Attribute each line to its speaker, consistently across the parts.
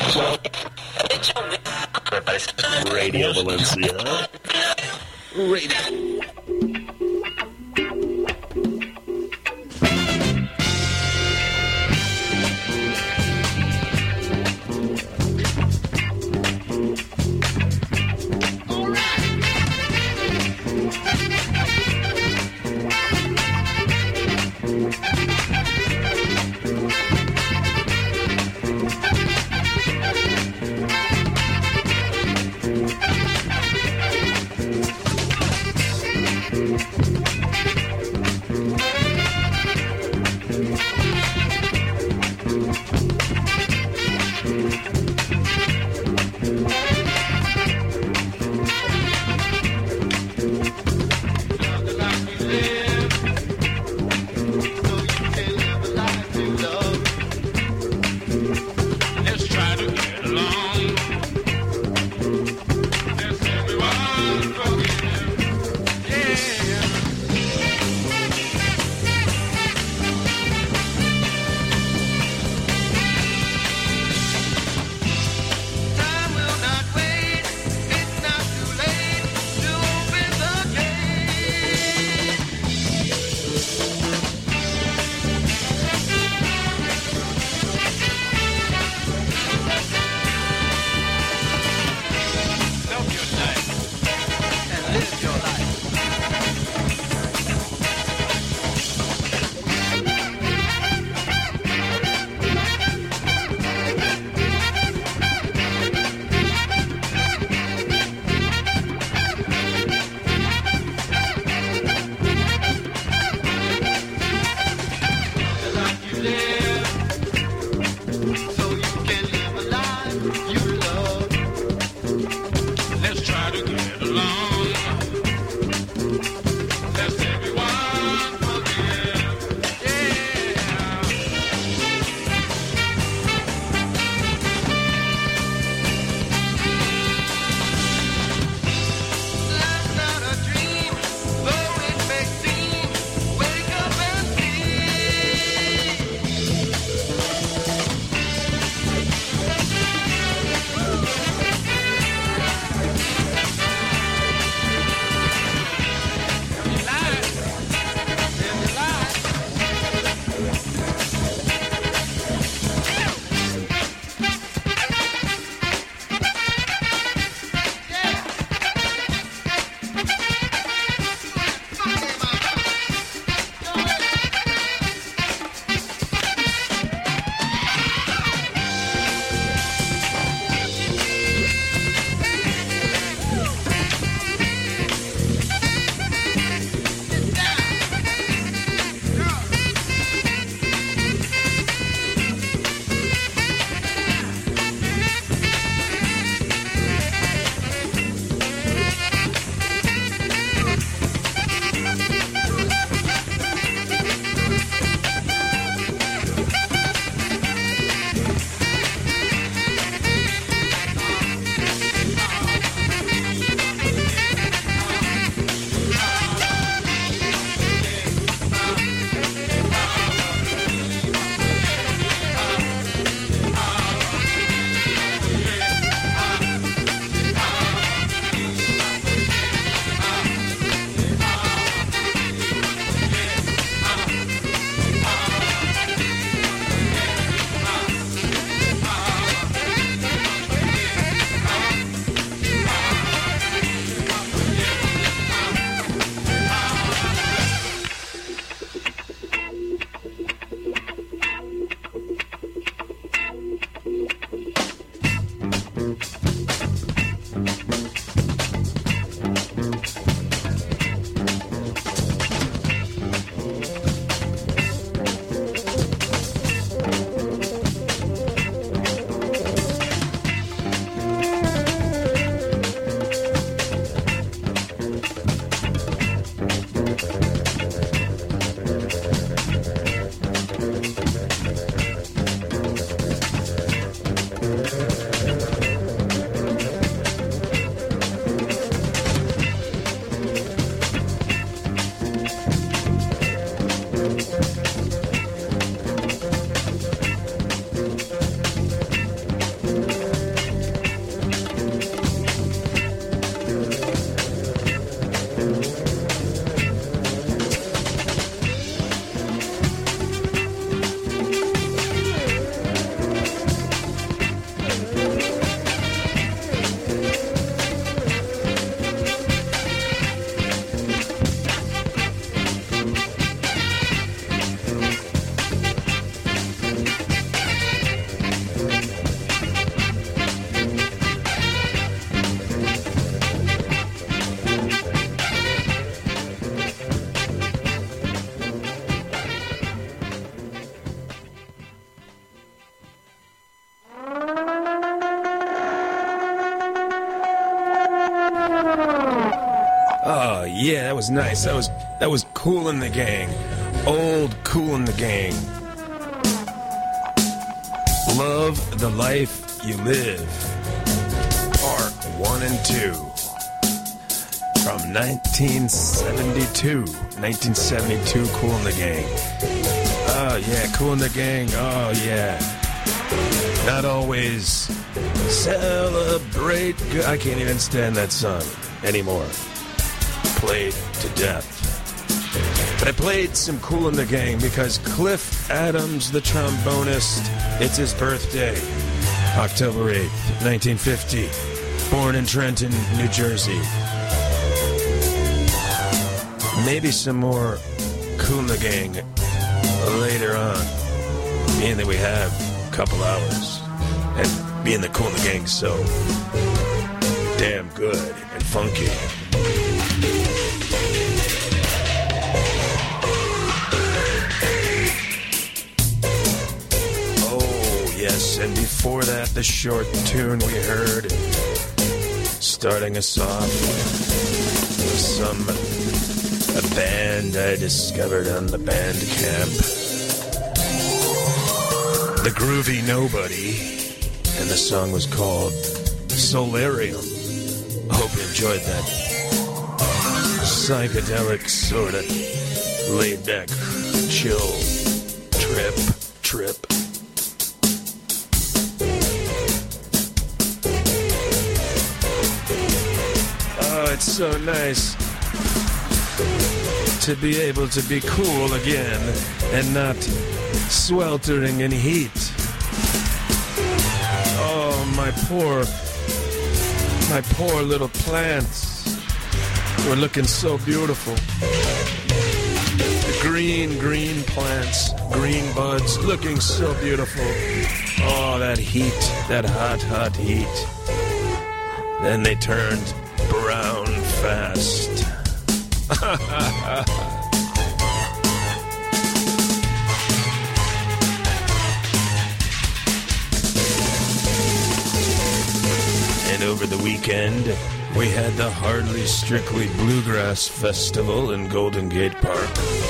Speaker 1: Radio Valencia. Radio.
Speaker 2: Yeah, that was nice. That was Kool and the Gang. Old Kool and the Gang. Love the Life You Live. Part 1 and 2. From 1972. 1972, Kool and the Gang. Oh, yeah, Kool and the Gang. Oh, yeah. Not always celebrate. I can't even stand that song anymore. Played to death. But I played some Kool and the Gang because Cliff Adams, the trombonist, it's his birthday. October 8th, 1950. Born in Trenton, New Jersey. Maybe some more Kool and the Gang later on. Being that we have a couple hours. And being the Kool and the Gang so damn good and funky. Yes, and before that, the short tune we heard, starting us off, a band I discovered on the Bandcamp, The Groovy Nobody, and the song was called Solarium. I hope you enjoyed that psychedelic, sort of laid-back, chill trip. It's so nice to be able to be cool again and not sweltering in heat. Oh, my poor little plants were looking so beautiful. The green plants, green buds, looking so beautiful. Oh, that heat, that hot heat. Then they turned brown fast. And over the weekend, we had the Hardly Strictly Bluegrass Festival in Golden Gate Park.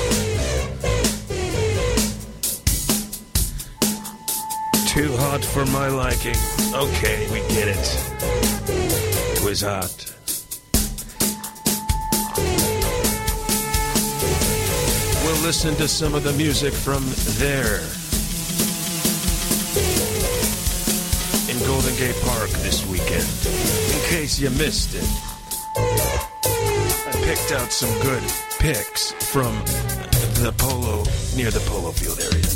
Speaker 2: Too hot for my liking. Okay, we get it. It was hot. We'll listen to some of the music from there in Golden Gate Park this weekend, in case you missed it. I picked out some good picks from the near the Polo Field area.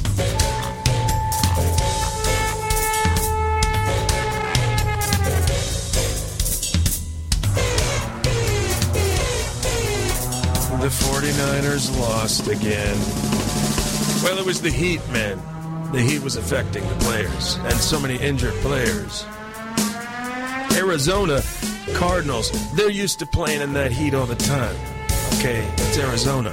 Speaker 2: The 49ers lost again. Well, it was the heat, man. The heat was affecting the players, and so many injured players. Arizona Cardinals, they're used to playing in that heat all the time. Okay, it's Arizona.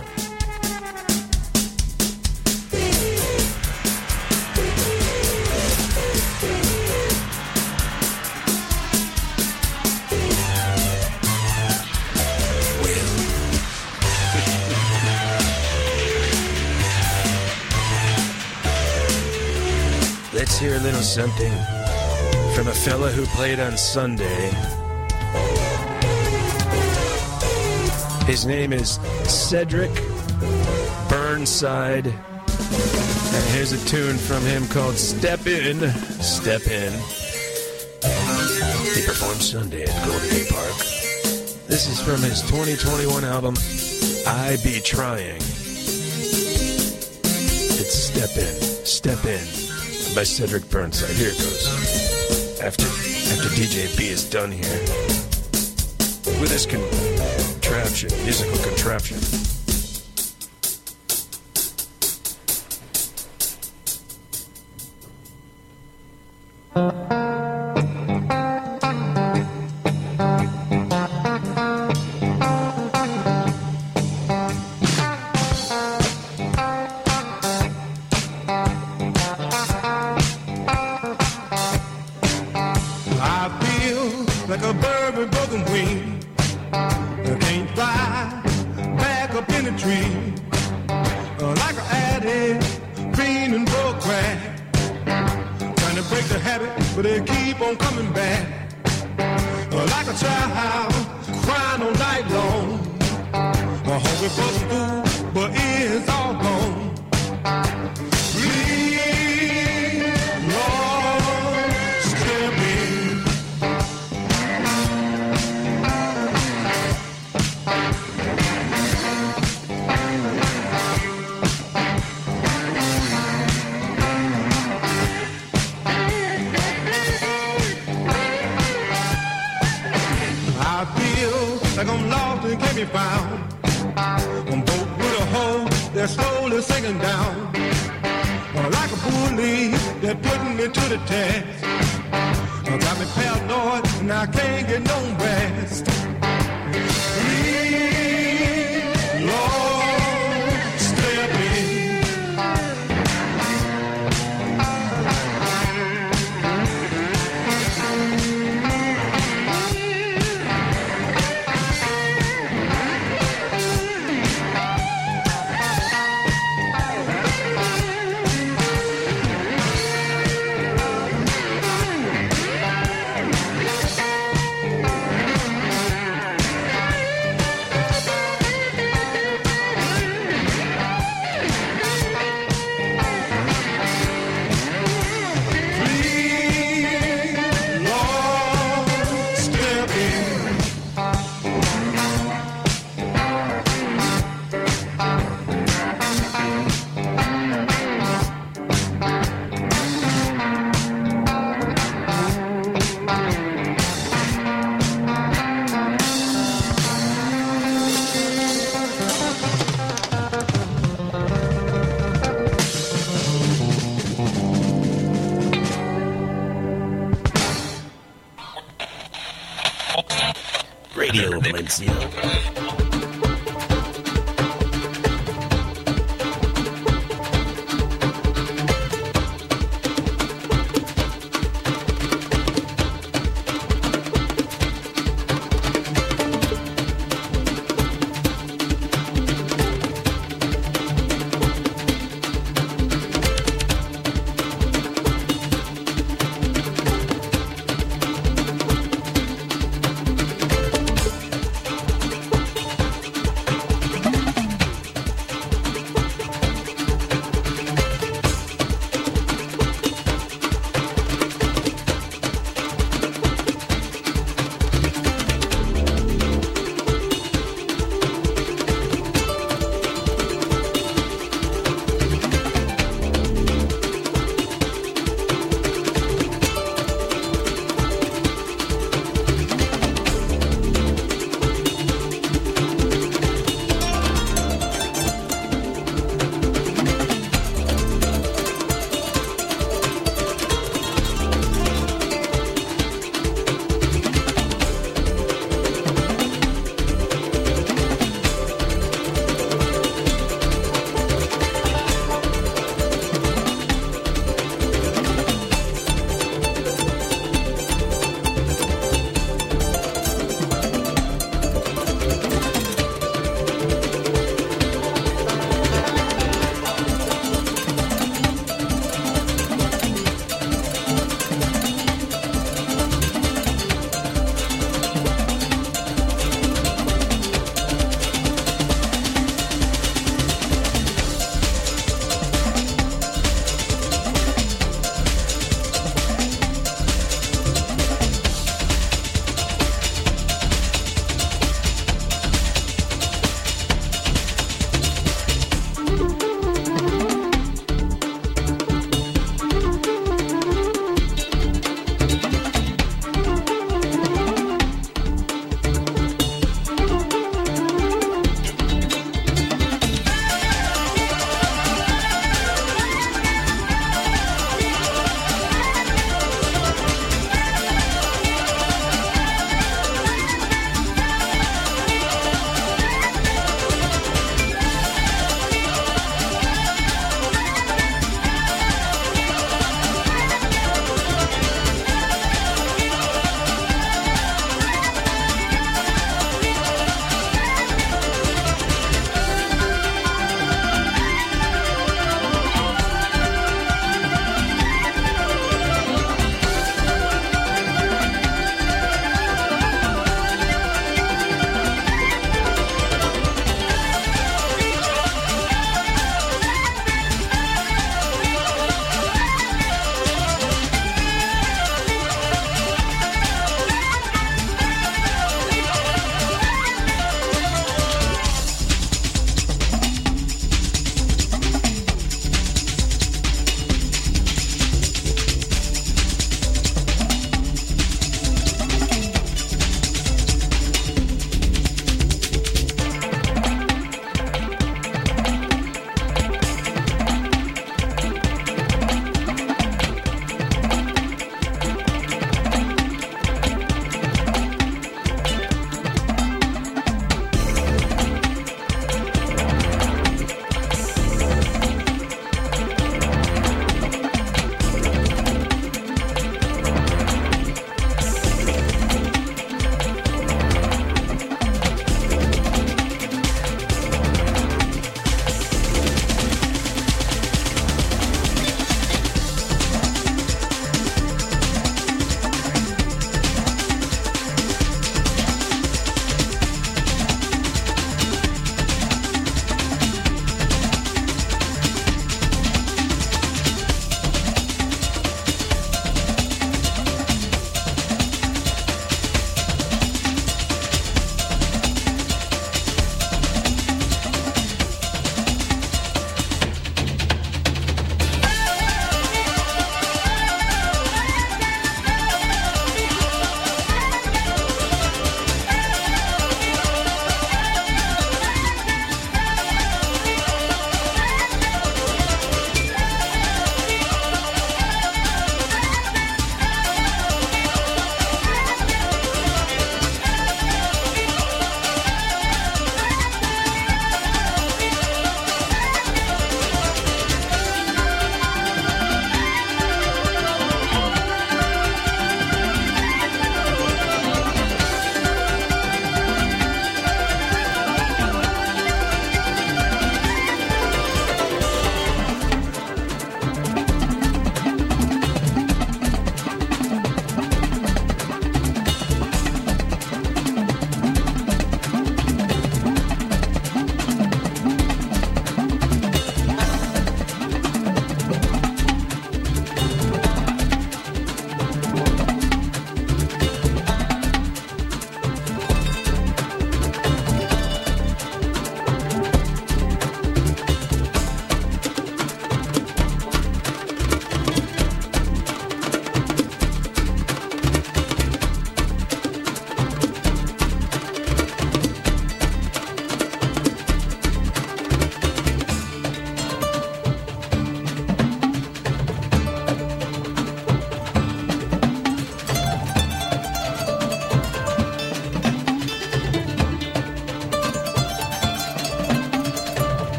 Speaker 2: Let's hear a little something from a fella who played on Sunday. His name is Cedric Burnside. And here's a tune from him called Step In. Step In. He performed Sunday at Golden Gate Park. This is from his 2021 album, I Be Trying. It's Step In. Step In. By Cedric Burnside. Here it goes. After DJ B is done here with this musical contraption.
Speaker 3: Like a bird with broken wing, I can't fly in a tree, like an addict, green and broke crack. Trying to break the habit, but they keep on coming back. Like a child, crying all night long. Hungry for some food, but it's all gone. Please, Lord, step in. I feel like I'm lost and can't be found. On boat with a hoe that's slowly sinking down. Like a bully, they're putting me to the test. Got me paranoid and I can't get no rest. Please, Lord, step in.
Speaker 1: Radio Valencia.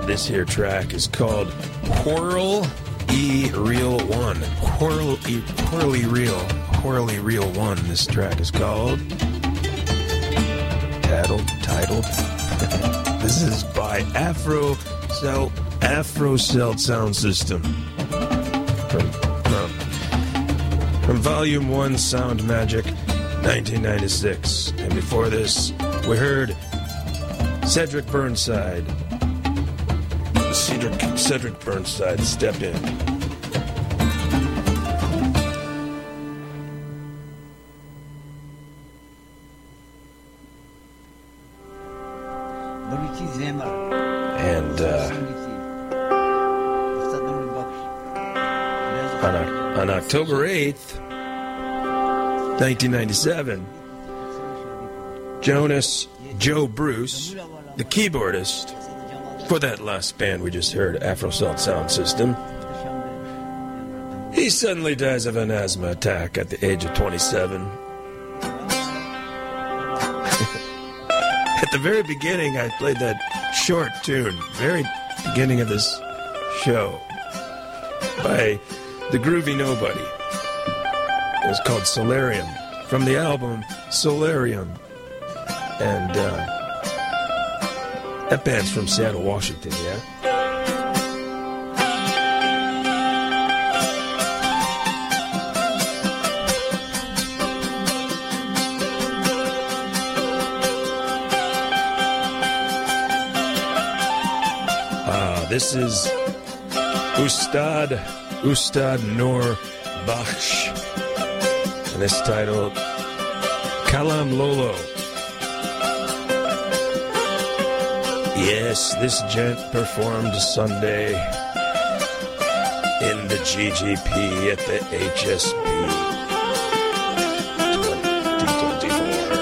Speaker 2: This here track is called Whirl E Real 1. Whirly Real 1. This track is called. Titled. This is by Afro Cell Sound System. From Volume 1 Sound Magic, 1996. And before this, we heard Cedric Burnside. Cedric Burnside, Step In. And on October 8th, 1997, Joe Bruce, the keyboardist for that last band we just heard, Afro Cell Sound System, he suddenly dies of an asthma attack at the age of 27. At the very beginning, I played that short tune, very beginning of this show, by The Groovy Nobody. It was called Solarium, from the album Solarium. And that band's from Seattle, Washington, yeah? This is Ustad Noor Bakhsh, and it's titled Kalam Lolo. Yes, this gent performed Sunday in the GGP at the HSP 2024.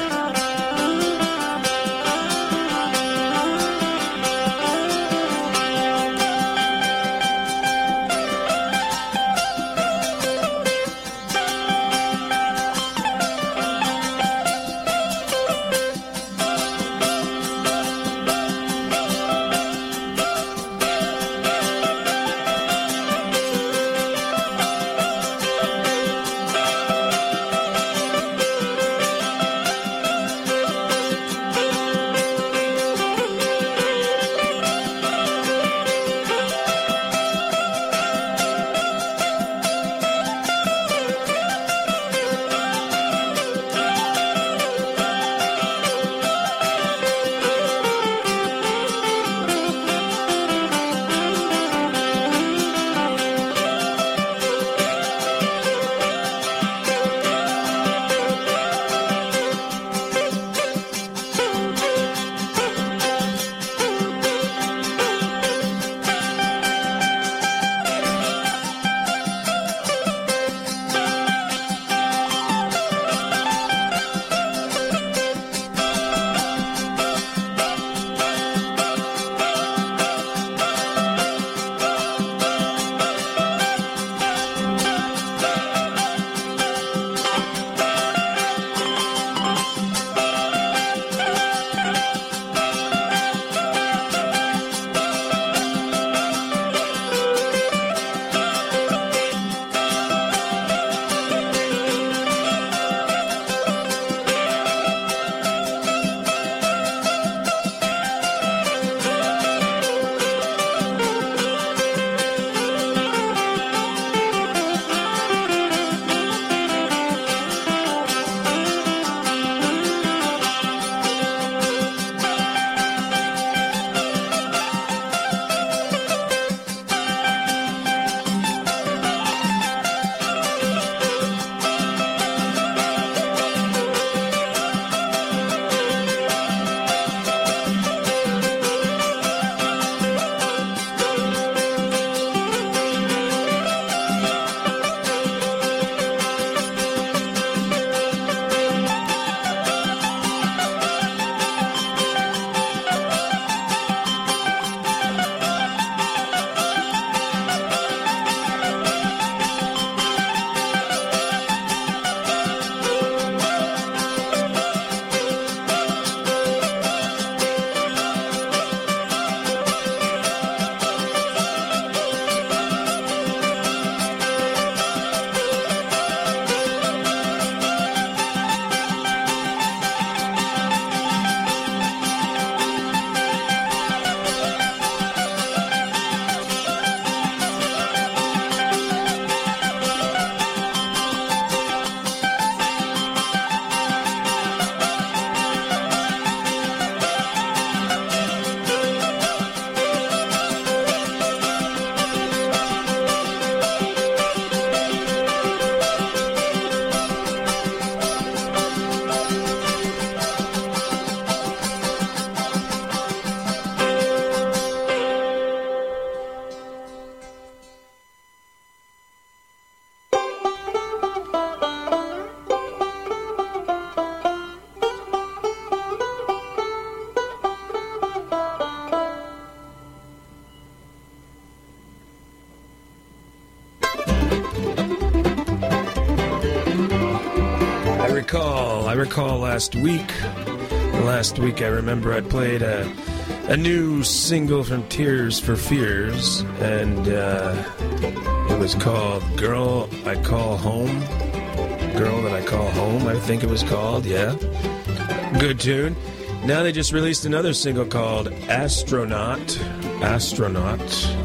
Speaker 2: recall last week. Last week, I remember I played a new single from Tears for Fears, and it was called Girl I Call Home. Girl That I Call Home, I think it was called, yeah. Good tune. Now they just released another single called Astronaut. Astronaut.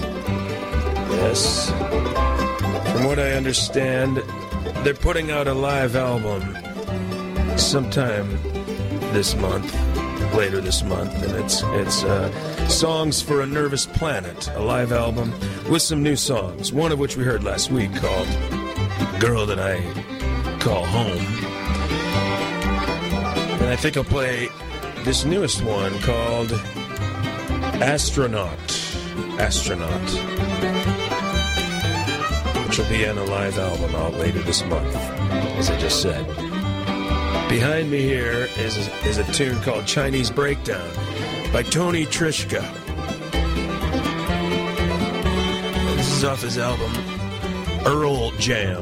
Speaker 2: Yes. From what I understand, they're putting out a live album sometime this month, later this month, and it's Songs for a Nervous Planet, a live album with some new songs, one of which we heard last week called Girl That I Call Home. And I think I'll play this newest one called Astronaut. Astronaut. Which will be on a live album out later this month, as I just said. Behind me here is a tune called Chinese Breakdown by Tony Trishka. This is off his album Earl Jam.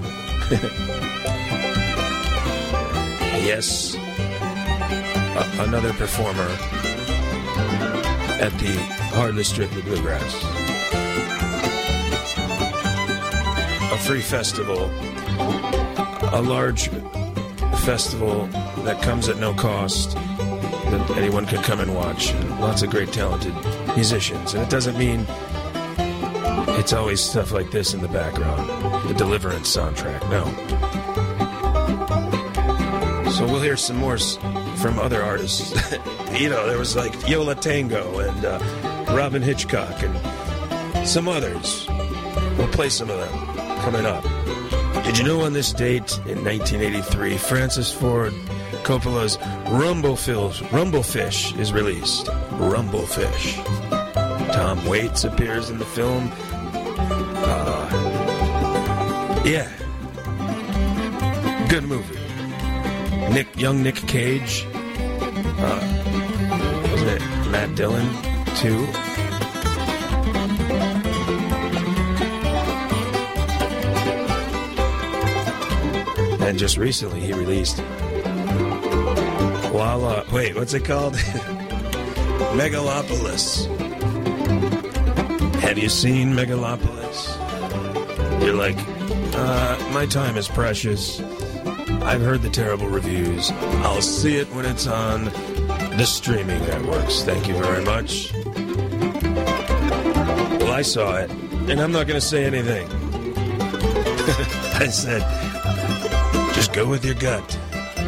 Speaker 2: Yes, another performer at the Hardly Strictly Bluegrass. A free festival, a large festival that comes at no cost, that anyone can come and watch. And lots of great talented musicians. And it doesn't mean it's always stuff like this in the background. The Deliverance soundtrack, no. So we'll hear some more from other artists. You know, there was like Yola Tango and Robin Hitchcock and some others. We'll play some of them coming up. Did you know on this date in 1983, Francis Ford Coppola's Rumblefish is released? Rumblefish. Tom Waits appears in the film. Yeah. Good movie. Young Nick Cage. Wasn't it Matt Dillon, too? And just recently he released what's it called? Megalopolis. Have you seen Megalopolis? You're like, my time is precious. I've heard the terrible reviews. I'll see it when it's on the streaming networks. Thank you very much. Well, I saw it, and I'm not going to say anything. I said, just go with your gut.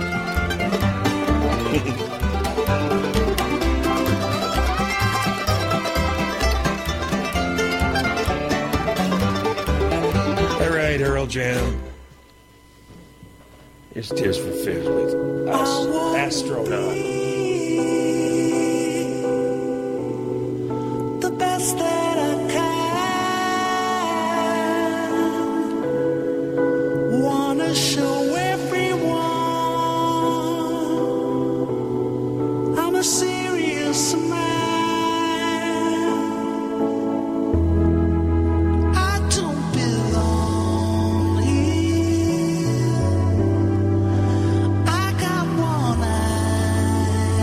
Speaker 2: All right, Earl Jam. Here's Tears for Fears with Astronaut.
Speaker 4: The best that I can. Wanna show everyone I'm a serious man. I don't belong here. I got one eye.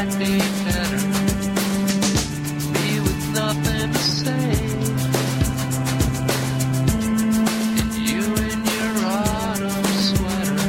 Speaker 5: might be better. Me with nothing to say. And you in your autumn sweater.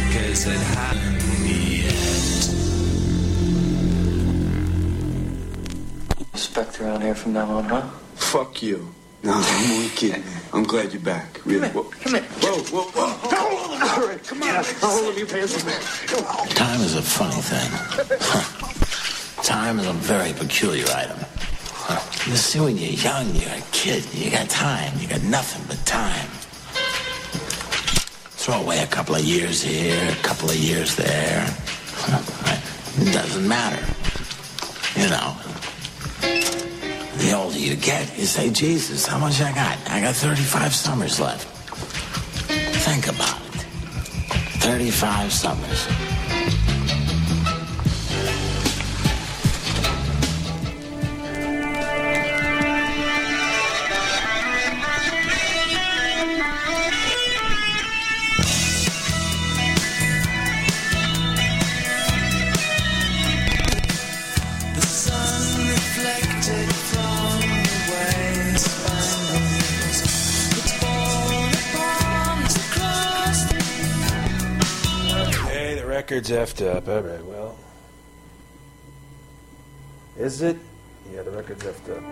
Speaker 1: 'cause it happened yet.
Speaker 5: Spectre around here from now on, huh?
Speaker 6: Fuck you. No, I'm only kidding. I'm glad you're back. Really.
Speaker 5: Come here.
Speaker 6: Whoa. All right, come on. I'll hold your pants a minute.
Speaker 1: Time is a funny thing. Time is a very peculiar item. You see, when you're young, you're a kid, you got time, you got nothing but time. Throw away a couple of years here, a couple of years there. It doesn't matter. You know. The older you get, you say, Jesus, how much I got? I got 35 summers left. Think about it. 35 summers.
Speaker 2: Record's effed up. All right, well. Is it? Yeah, the record's effed up.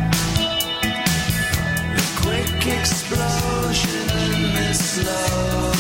Speaker 4: Explosion in this love.